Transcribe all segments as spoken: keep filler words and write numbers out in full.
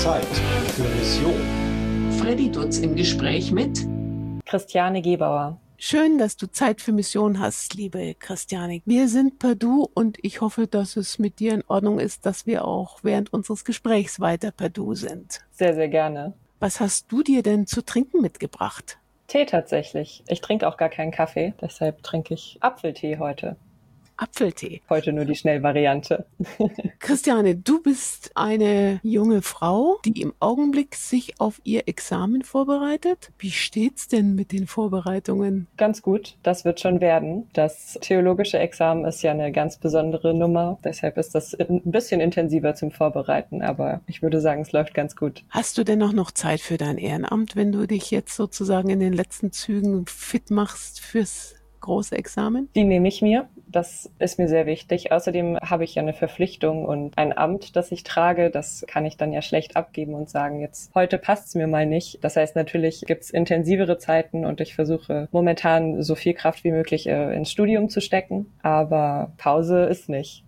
Zeit für Mission. Freddy Dutz im Gespräch mit Christiane Gebauer. Schön, dass du Zeit für Mission hast, liebe Christiane. Wir sind per Du und ich hoffe, dass es mit dir in Ordnung ist, dass wir auch während unseres Gesprächs weiter per Du sind. Sehr, sehr gerne. Was hast du dir denn zu trinken mitgebracht? Tee tatsächlich. Ich trinke auch gar keinen Kaffee, deshalb trinke ich Apfeltee heute. Apfeltee. Heute nur die Schnellvariante. Christiane, du bist eine junge Frau, die im Augenblick sich auf ihr Examen vorbereitet. Wie steht's denn mit den Vorbereitungen? Ganz gut, das wird schon werden. Das theologische Examen ist ja eine ganz besondere Nummer. Deshalb ist das ein bisschen intensiver zum Vorbereiten, aber ich würde sagen, es läuft ganz gut. Hast du denn auch noch Zeit für dein Ehrenamt, wenn du dich jetzt sozusagen in den letzten Zügen fit machst fürs große Examen? Die nehme ich mir. Das ist mir sehr wichtig. Außerdem habe ich ja eine Verpflichtung und ein Amt, das ich trage. Das kann ich dann ja schlecht abgeben und sagen, jetzt heute passt's mir mal nicht. Das heißt, natürlich gibt's intensivere Zeiten und ich versuche momentan so viel Kraft wie möglich äh, ins Studium zu stecken. Aber Pause ist nicht.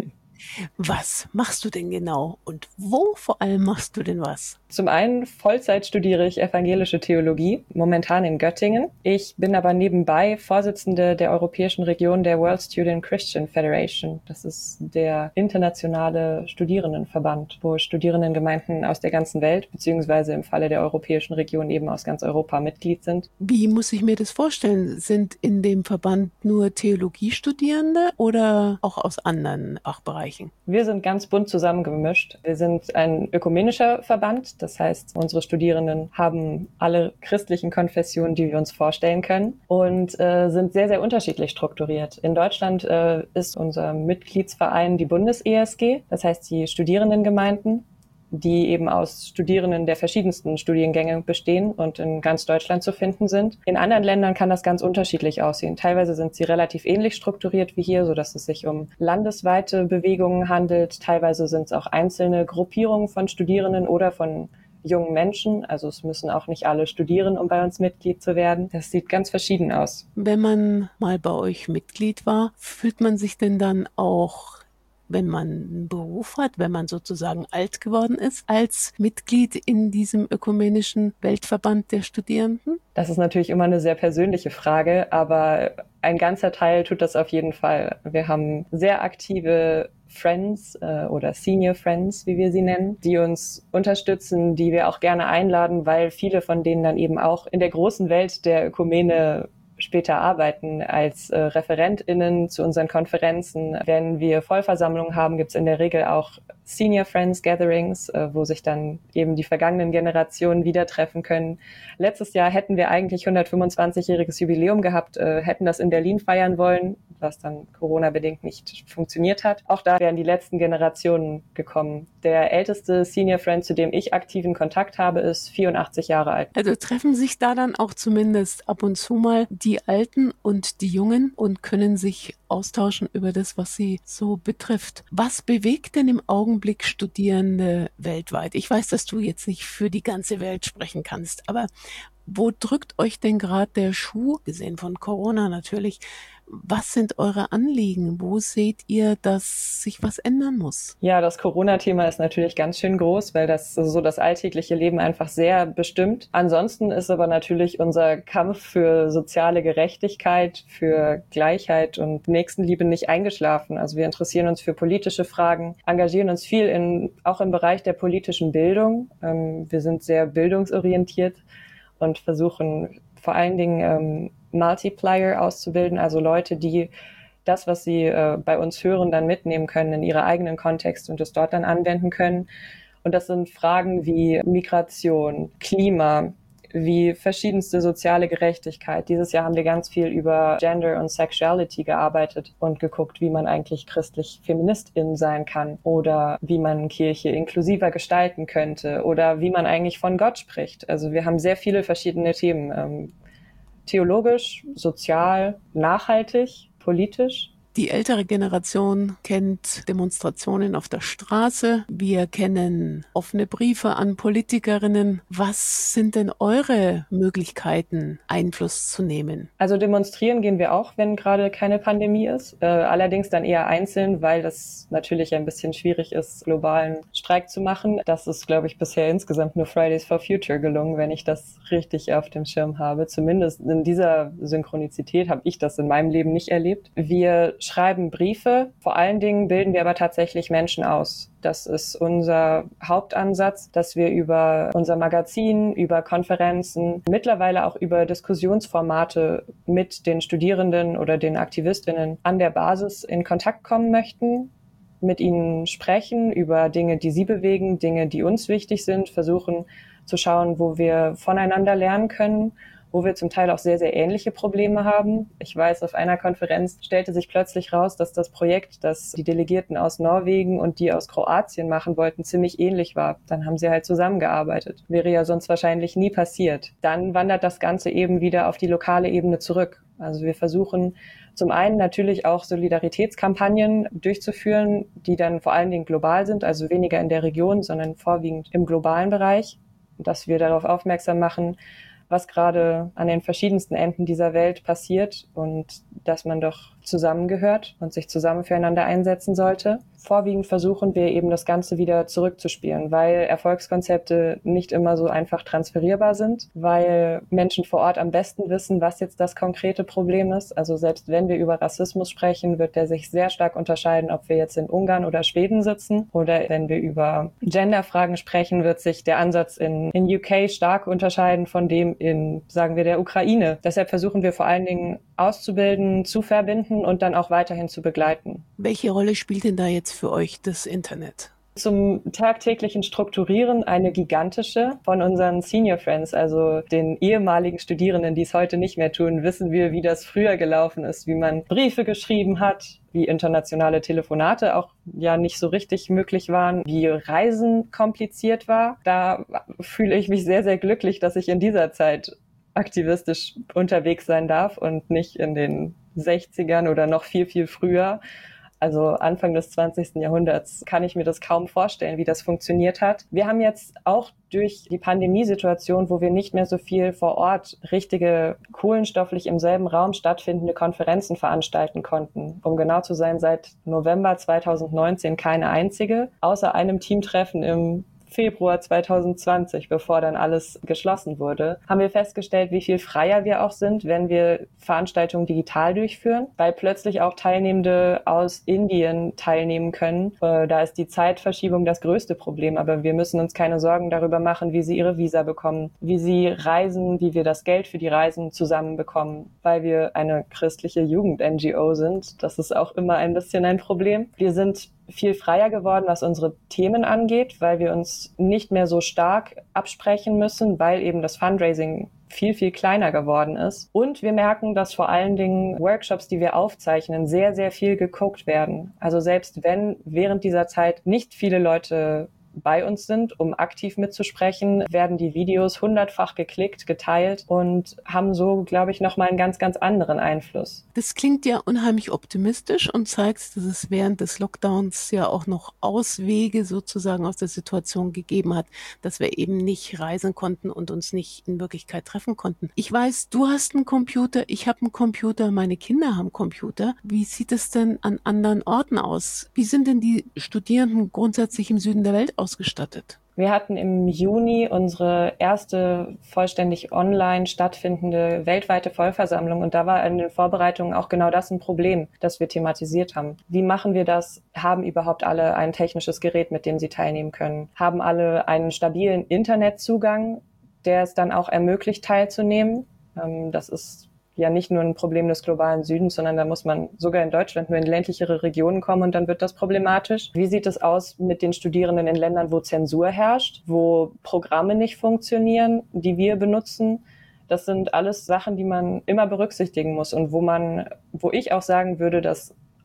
Was machst du denn genau und wo vor allem machst du denn was? Zum einen Vollzeit studiere ich evangelische Theologie, momentan in Göttingen. Ich bin aber nebenbei Vorsitzende der europäischen Region der World Student Christian Federation. Das ist der internationale Studierendenverband, wo Studierendengemeinden aus der ganzen Welt, beziehungsweise im Falle der europäischen Region eben aus ganz Europa Mitglied sind. Wie muss ich mir das vorstellen? Sind in dem Verband nur Theologiestudierende oder auch aus anderen Fachbereichen? Wir sind ganz bunt zusammengemischt. Wir sind ein ökumenischer Verband. Das heißt, unsere Studierenden haben alle christlichen Konfessionen, die wir uns vorstellen können und äh, sind sehr, sehr unterschiedlich strukturiert. In Deutschland äh, ist unser Mitgliedsverein die Bundes-E S G, das heißt die Studierendengemeinden, die eben aus Studierenden der verschiedensten Studiengänge bestehen und in ganz Deutschland zu finden sind. In anderen Ländern kann das ganz unterschiedlich aussehen. Teilweise sind sie relativ ähnlich strukturiert wie hier, sodass es sich um landesweite Bewegungen handelt. Teilweise sind es auch einzelne Gruppierungen von Studierenden oder von jungen Menschen. Also es müssen auch nicht alle studieren, um bei uns Mitglied zu werden. Das sieht ganz verschieden aus. Wenn man mal bei euch Mitglied war, fühlt man sich denn dann auch, wenn man einen Beruf hat, wenn man sozusagen alt geworden ist, als Mitglied in diesem ökumenischen Weltverband der Studierenden? Das ist natürlich immer eine sehr persönliche Frage, aber ein ganzer Teil tut das auf jeden Fall. Wir haben sehr aktive Friends äh, oder Senior Friends, wie wir sie nennen, die uns unterstützen, die wir auch gerne einladen, weil viele von denen dann eben auch in der großen Welt der Ökumene später arbeiten als äh, ReferentInnen zu unseren Konferenzen. Wenn wir Vollversammlungen haben, gibt es in der Regel auch Senior Friends Gatherings, äh, wo sich dann eben die vergangenen Generationen wieder treffen können. Letztes Jahr hätten wir eigentlich hundertfünfundzwanzigjähriges Jubiläum gehabt, äh, hätten das in Berlin feiern wollen, was dann Corona-bedingt nicht funktioniert hat. Auch da wären die letzten Generationen gekommen. Der älteste Senior Friend, zu dem ich aktiven Kontakt habe, ist vierundachtzig Jahre alt. Also treffen sich da dann auch zumindest ab und zu mal die Alten und die Jungen und können sich austauschen über das, was sie so betrifft. Was bewegt denn im Augenblick Studierende weltweit? Ich weiß, dass du jetzt nicht für die ganze Welt sprechen kannst, aber wo drückt euch denn gerade der Schuh, gesehen von Corona natürlich? Was sind eure Anliegen? Wo seht ihr, dass sich was ändern muss? Ja, das Corona-Thema ist natürlich ganz schön groß, weil das so das alltägliche Leben einfach sehr bestimmt. Ansonsten ist aber natürlich unser Kampf für soziale Gerechtigkeit, für Gleichheit und Nächstenliebe nicht eingeschlafen. Also wir interessieren uns für politische Fragen, engagieren uns viel in, auch im Bereich der politischen Bildung. Ähm, wir sind sehr bildungsorientiert und versuchen vor allen Dingen ähm, Multiplier auszubilden, also Leute, die das, was sie äh, bei uns hören, dann mitnehmen können in ihre eigenen Kontext und es dort dann anwenden können. Und das sind Fragen wie Migration, Klima, wie verschiedenste soziale Gerechtigkeit. Dieses Jahr haben wir ganz viel über Gender und Sexuality gearbeitet und geguckt, wie man eigentlich christlich Feministin sein kann oder wie man Kirche inklusiver gestalten könnte oder wie man eigentlich von Gott spricht. Also wir haben sehr viele verschiedene Themen. Ähm, theologisch, sozial, nachhaltig, politisch. Die ältere Generation kennt Demonstrationen auf der Straße. Wir kennen offene Briefe an Politikerinnen. Was sind denn eure Möglichkeiten, Einfluss zu nehmen? Also demonstrieren gehen wir auch, wenn gerade keine Pandemie ist. Äh, allerdings dann eher einzeln, weil das natürlich ein bisschen schwierig ist, globalen Streik zu machen. Das ist, glaube ich, bisher insgesamt nur Fridays for Future gelungen, wenn ich das richtig auf dem Schirm habe. Zumindest in dieser Synchronizität habe ich das in meinem Leben nicht erlebt. Wir schreiben Briefe. Vor allen Dingen bilden wir aber tatsächlich Menschen aus. Das ist unser Hauptansatz, dass wir über unser Magazin, über Konferenzen, mittlerweile auch über Diskussionsformate mit den Studierenden oder den Aktivistinnen an der Basis in Kontakt kommen möchten, mit ihnen sprechen über Dinge, die sie bewegen, Dinge, die uns wichtig sind, versuchen zu schauen, wo wir voneinander lernen können, wo wir zum Teil auch sehr, sehr ähnliche Probleme haben. Ich weiß, auf einer Konferenz stellte sich plötzlich raus, dass das Projekt, das die Delegierten aus Norwegen und die aus Kroatien machen wollten, ziemlich ähnlich war. Dann haben sie halt zusammengearbeitet. Wäre ja sonst wahrscheinlich nie passiert. Dann wandert das Ganze eben wieder auf die lokale Ebene zurück. Also wir versuchen zum einen natürlich auch Solidaritätskampagnen durchzuführen, die dann vor allen Dingen global sind, also weniger in der Region, sondern vorwiegend im globalen Bereich, dass wir darauf aufmerksam machen, was gerade an den verschiedensten Enden dieser Welt passiert und dass man doch zusammengehört und sich zusammen füreinander einsetzen sollte. Vorwiegend versuchen wir eben das Ganze wieder zurückzuspielen, weil Erfolgskonzepte nicht immer so einfach transferierbar sind, weil Menschen vor Ort am besten wissen, was jetzt das konkrete Problem ist. Also selbst wenn wir über Rassismus sprechen, wird der sich sehr stark unterscheiden, ob wir jetzt in Ungarn oder Schweden sitzen, oder wenn wir über Genderfragen sprechen, wird sich der Ansatz in, in U K stark unterscheiden von dem in, sagen wir, der Ukraine. Deshalb versuchen wir vor allen Dingen auszubilden, zu verbinden und dann auch weiterhin zu begleiten. Welche Rolle spielt denn da jetzt für euch das Internet? Zum tagtäglichen Strukturieren eine gigantische. Von unseren Senior Friends, also den ehemaligen Studierenden, die es heute nicht mehr tun, wissen wir, wie das früher gelaufen ist, wie man Briefe geschrieben hat, wie internationale Telefonate auch ja nicht so richtig möglich waren, wie Reisen kompliziert war. Da fühle ich mich sehr, sehr glücklich, dass ich in dieser Zeit aktivistisch unterwegs sein darf und nicht in den sechzigern oder noch viel, viel früher. Also Anfang des zwanzigsten Jahrhunderts kann ich mir das kaum vorstellen, wie das funktioniert hat. Wir haben jetzt auch durch die Pandemiesituation, wo wir nicht mehr so viel vor Ort richtige kohlenstofflich im selben Raum stattfindende Konferenzen veranstalten konnten. Um genau zu sein, seit November zweitausendneunzehn keine einzige, außer einem Teamtreffen im Februar zweitausendzwanzig, bevor dann alles geschlossen wurde, haben wir festgestellt, wie viel freier wir auch sind, wenn wir Veranstaltungen digital durchführen, weil plötzlich auch Teilnehmende aus Indien teilnehmen können. Da ist die Zeitverschiebung das größte Problem, aber wir müssen uns keine Sorgen darüber machen, wie sie ihre Visa bekommen, wie sie reisen, wie wir das Geld für die Reisen zusammenbekommen, weil wir eine christliche Jugend-N G O sind. Das ist auch immer ein bisschen ein Problem. Wir sind viel freier geworden, was unsere Themen angeht, weil wir uns nicht mehr so stark absprechen müssen, weil eben das Fundraising viel, viel kleiner geworden ist. Und wir merken, dass vor allen Dingen Workshops, die wir aufzeichnen, sehr, sehr viel geguckt werden. Also selbst wenn während dieser Zeit nicht viele Leute bei uns sind, um aktiv mitzusprechen, werden die Videos hundertfach geklickt, geteilt und haben so, glaube ich, nochmal einen ganz, ganz anderen Einfluss. Das klingt ja unheimlich optimistisch und zeigt, dass es während des Lockdowns ja auch noch Auswege sozusagen aus der Situation gegeben hat, dass wir eben nicht reisen konnten und uns nicht in Wirklichkeit treffen konnten. Ich weiß, du hast einen Computer, ich habe einen Computer, meine Kinder haben Computer. Wie sieht es denn an anderen Orten aus? Wie sind denn die Studierenden grundsätzlich im Süden der Welt aus? ausgestattet? Wir hatten im Juni unsere erste vollständig online stattfindende weltweite Vollversammlung und da war in den Vorbereitungen auch genau das ein Problem, das wir thematisiert haben. Wie machen wir das? Haben überhaupt alle ein technisches Gerät, mit dem sie teilnehmen können? Haben alle einen stabilen Internetzugang, der es dann auch ermöglicht, teilzunehmen? Das ist ja nicht nur ein Problem des globalen Südens, sondern da muss man sogar in Deutschland nur in ländlichere Regionen kommen und dann wird das problematisch. Wie sieht es aus mit den Studierenden in Ländern, wo Zensur herrscht, wo Programme nicht funktionieren, die wir benutzen? Das sind alles Sachen, die man immer berücksichtigen muss und wo man, wo ich auch sagen würde, dass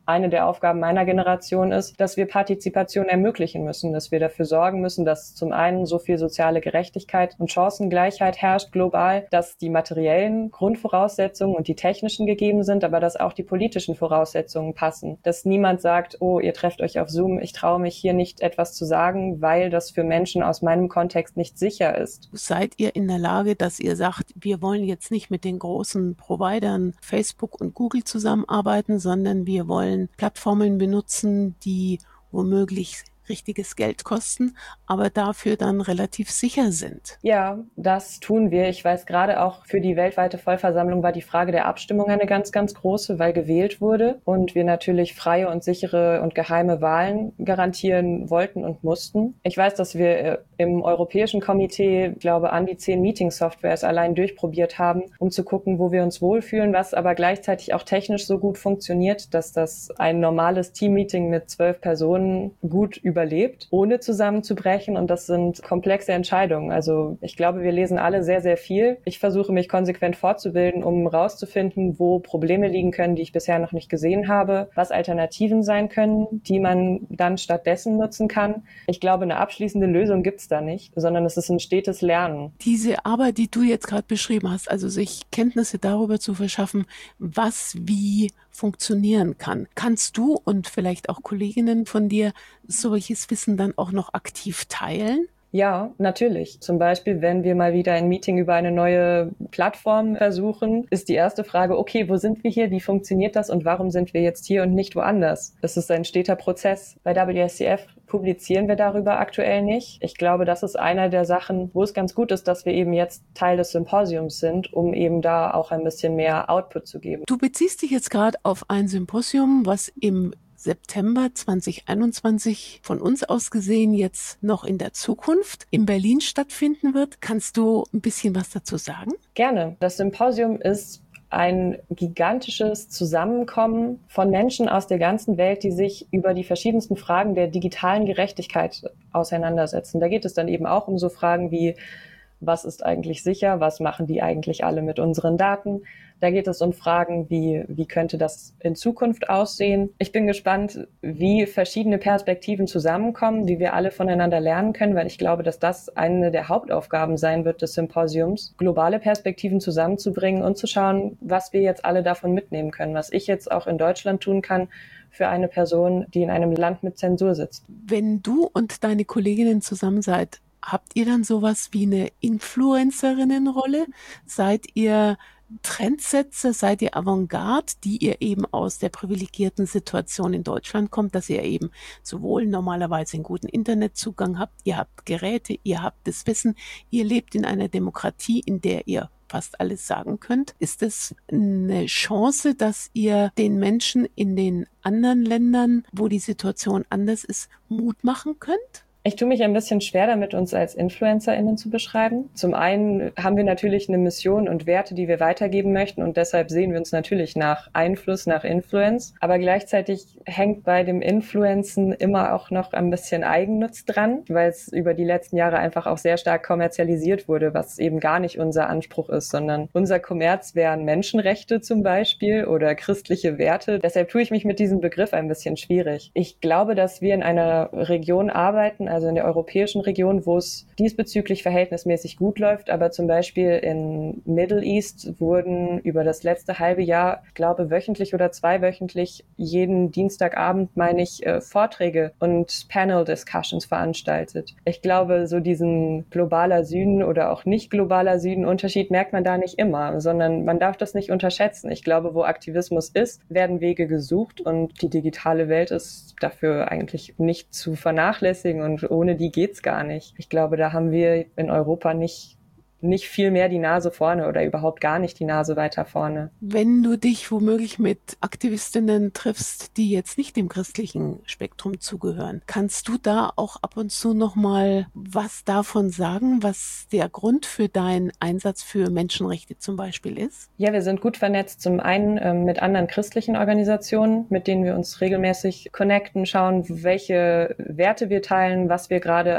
eine der Aufgaben meiner Generation ist, dass wir Partizipation ermöglichen müssen, dass wir dafür sorgen müssen, dass zum einen so viel soziale Gerechtigkeit und Chancengleichheit herrscht global, dass die materiellen Grundvoraussetzungen und die technischen gegeben sind, aber dass auch die politischen Voraussetzungen passen. Dass niemand sagt, oh, ihr trefft euch auf Zoom, ich traue mich hier nicht etwas zu sagen, weil das für Menschen aus meinem Kontext nicht sicher ist. Seid ihr in der Lage, dass ihr sagt, wir wollen jetzt nicht mit den großen Providern Facebook und Google zusammenarbeiten, sondern wir wollen Plattformen benutzen, die womöglich richtiges Geld kosten, aber dafür dann relativ sicher sind? Ja, das tun wir. Ich weiß, gerade auch für die weltweite Vollversammlung war die Frage der Abstimmung eine ganz, ganz große, weil gewählt wurde und wir natürlich freie und sichere und geheime Wahlen garantieren wollten und mussten. Ich weiß, dass wir im Europäischen Komitee, ich glaube, an die zehn Meeting-Softwares allein durchprobiert haben, um zu gucken, wo wir uns wohlfühlen, was aber gleichzeitig auch technisch so gut funktioniert, dass das ein normales Team-Meeting mit zwölf Personen gut überlebt, ohne zusammenzubrechen. Und das sind komplexe Entscheidungen. Also ich glaube, wir lesen alle sehr, sehr viel. Ich versuche mich konsequent fortzubilden, um rauszufinden, wo Probleme liegen können, die ich bisher noch nicht gesehen habe, was Alternativen sein können, die man dann stattdessen nutzen kann. Ich glaube, eine abschließende Lösung gibt es da nicht, sondern es ist ein stetes Lernen. Diese Arbeit, die du jetzt gerade beschrieben hast, also sich Kenntnisse darüber zu verschaffen, was wie funktionieren kann. Kannst du und vielleicht auch Kolleginnen von dir solches Wissen dann auch noch aktiv teilen? Ja, natürlich. Zum Beispiel, wenn wir mal wieder ein Meeting über eine neue Plattform versuchen, ist die erste Frage, okay, wo sind wir hier? Wie funktioniert das? Und warum sind wir jetzt hier und nicht woanders? Das ist ein steter Prozess. Bei W S C F publizieren wir darüber aktuell nicht. Ich glaube, das ist einer der Sachen, wo es ganz gut ist, dass wir eben jetzt Teil des Symposiums sind, um eben da auch ein bisschen mehr Output zu geben. Du beziehst dich jetzt gerade auf ein Symposium, was im September zwanzig einundzwanzig von uns aus gesehen jetzt noch in der Zukunft in Berlin stattfinden wird. Kannst du ein bisschen was dazu sagen? Gerne. Das Symposium ist ein gigantisches Zusammenkommen von Menschen aus der ganzen Welt, die sich über die verschiedensten Fragen der digitalen Gerechtigkeit auseinandersetzen. Da geht es dann eben auch um so Fragen wie, was ist eigentlich sicher? Was machen die eigentlich alle mit unseren Daten? Da geht es um Fragen wie, wie könnte das in Zukunft aussehen? Ich bin gespannt, wie verschiedene Perspektiven zusammenkommen, wie wir alle voneinander lernen können, weil ich glaube, dass das eine der Hauptaufgaben sein wird des Symposiums, globale Perspektiven zusammenzubringen und zu schauen, was wir jetzt alle davon mitnehmen können, was ich jetzt auch in Deutschland tun kann für eine Person, die in einem Land mit Zensur sitzt. Wenn du und deine Kolleginnen zusammen seid, habt ihr dann sowas wie eine Influencerinnenrolle? Seid ihr Trendsetzer, seid ihr Avantgarde, die ihr eben aus der privilegierten Situation in Deutschland kommt, dass ihr eben sowohl normalerweise einen guten Internetzugang habt, ihr habt Geräte, ihr habt das Wissen, ihr lebt in einer Demokratie, in der ihr fast alles sagen könnt. Ist es eine Chance, dass ihr den Menschen in den anderen Ländern, wo die Situation anders ist, Mut machen könnt? Ich tue mich ein bisschen schwer damit, uns als InfluencerInnen zu beschreiben. Zum einen haben wir natürlich eine Mission und Werte, die wir weitergeben möchten und deshalb sehen wir uns natürlich nach Einfluss, nach Influence. Aber gleichzeitig hängt bei dem Influencen immer auch noch ein bisschen Eigennutz dran, weil es über die letzten Jahre einfach auch sehr stark kommerzialisiert wurde, was eben gar nicht unser Anspruch ist, sondern unser Kommerz wären Menschenrechte zum Beispiel oder christliche Werte. Deshalb tue ich mich mit diesem Begriff ein bisschen schwierig. Ich glaube, dass wir in einer Region arbeiten, also in der europäischen Region, wo es diesbezüglich verhältnismäßig gut läuft. Aber zum Beispiel in Middle East wurden über das letzte halbe Jahr, ich glaube wöchentlich oder zweiwöchentlich, jeden Dienstagabend, meine ich, äh, Vorträge und Panel-Discussions veranstaltet. Ich glaube, so diesen globaler Süden oder auch nicht globaler Süden Unterschied merkt man da nicht immer, sondern man darf das nicht unterschätzen. Ich glaube, wo Aktivismus ist, werden Wege gesucht und die digitale Welt ist dafür eigentlich nicht zu vernachlässigen und ohne die geht's gar nicht. Ich glaube, da haben wir in Europa nicht nicht viel mehr die Nase vorne oder überhaupt gar nicht die Nase weiter vorne. Wenn du dich womöglich mit Aktivistinnen triffst, die jetzt nicht dem christlichen Spektrum zugehören, kannst du da auch ab und zu nochmal was davon sagen, was der Grund für deinen Einsatz für Menschenrechte zum Beispiel ist? Ja, wir sind gut vernetzt, zum einen ähm, mit anderen christlichen Organisationen, mit denen wir uns regelmäßig connecten, schauen, welche Werte wir teilen, was wir gerade auch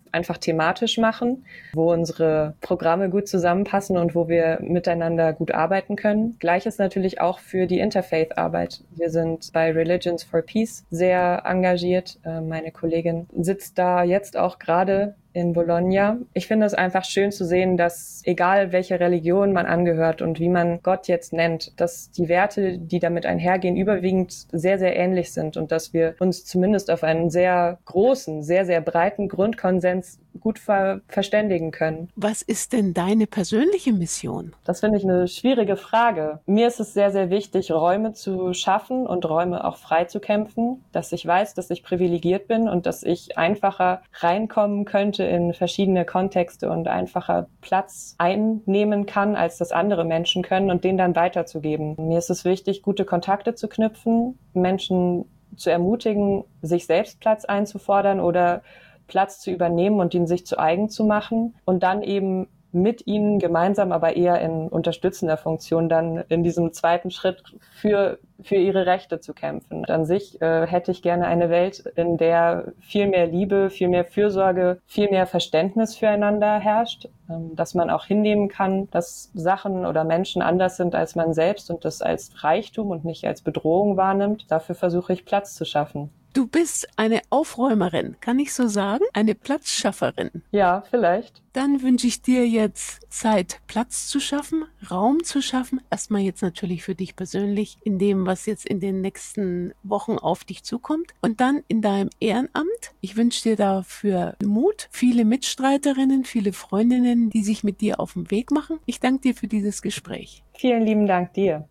einfach thematisch machen, wo unsere Programme gut zusammenpassen und wo wir miteinander gut arbeiten können. Gleiches natürlich auch für die Interfaith-Arbeit. Wir sind bei Religions for Peace sehr engagiert. Meine Kollegin sitzt da jetzt auch gerade in Bologna. Ich finde es einfach schön zu sehen, dass egal welche Religion man angehört und wie man Gott jetzt nennt, dass die Werte, die damit einhergehen, überwiegend sehr, sehr ähnlich sind und dass wir uns zumindest auf einen sehr großen, sehr, sehr breiten Grundkonsens gut ver- verständigen können. Was ist denn deine persönliche Mission? Das finde ich eine schwierige Frage. Mir ist es sehr, sehr wichtig, Räume zu schaffen und Räume auch frei zu kämpfen, dass ich weiß, dass ich privilegiert bin und dass ich einfacher reinkommen könnte in verschiedene Kontexte und einfacher Platz einnehmen kann, als das andere Menschen können und den dann weiterzugeben. Mir ist es wichtig, gute Kontakte zu knüpfen, Menschen zu ermutigen, sich selbst Platz einzufordern oder Platz zu übernehmen und ihn sich zu eigen zu machen und dann eben mit ihnen gemeinsam, aber eher in unterstützender Funktion dann in diesem zweiten Schritt für für ihre Rechte zu kämpfen. Und an sich äh, hätte ich gerne eine Welt, in der viel mehr Liebe, viel mehr Fürsorge, viel mehr Verständnis füreinander herrscht, ähm, dass man auch hinnehmen kann, dass Sachen oder Menschen anders sind als man selbst und das als Reichtum und nicht als Bedrohung wahrnimmt. Dafür versuche ich Platz zu schaffen. Du bist eine Aufräumerin, kann ich so sagen? Eine Platzschafferin. Ja, vielleicht. Dann wünsche ich dir jetzt Zeit, Platz zu schaffen, Raum zu schaffen. Erstmal jetzt natürlich für dich persönlich in dem, was jetzt in den nächsten Wochen auf dich zukommt. Und dann in deinem Ehrenamt. Ich wünsche dir dafür Mut, viele Mitstreiterinnen, viele Freundinnen, die sich mit dir auf den Weg machen. Ich danke dir für dieses Gespräch. Vielen lieben Dank dir.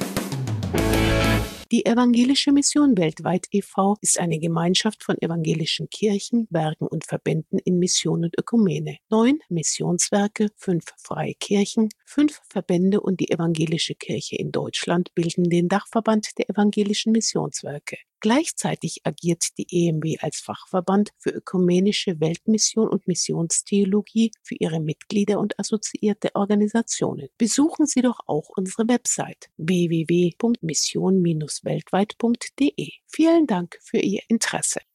Die Evangelische Mission Weltweit e V ist eine Gemeinschaft von evangelischen Kirchen, Werken und Verbänden in Mission und Ökumene. Neun Missionswerke, fünf freie Kirchen, fünf Verbände und die Evangelische Kirche in Deutschland bilden den Dachverband der evangelischen Missionswerke. Gleichzeitig agiert die E M W als Fachverband für ökumenische Weltmission und Missionstheologie für ihre Mitglieder und assoziierte Organisationen. Besuchen Sie doch auch unsere Website w w w punkt mission Bindestrich weltweit punkt de. Vielen Dank für Ihr Interesse.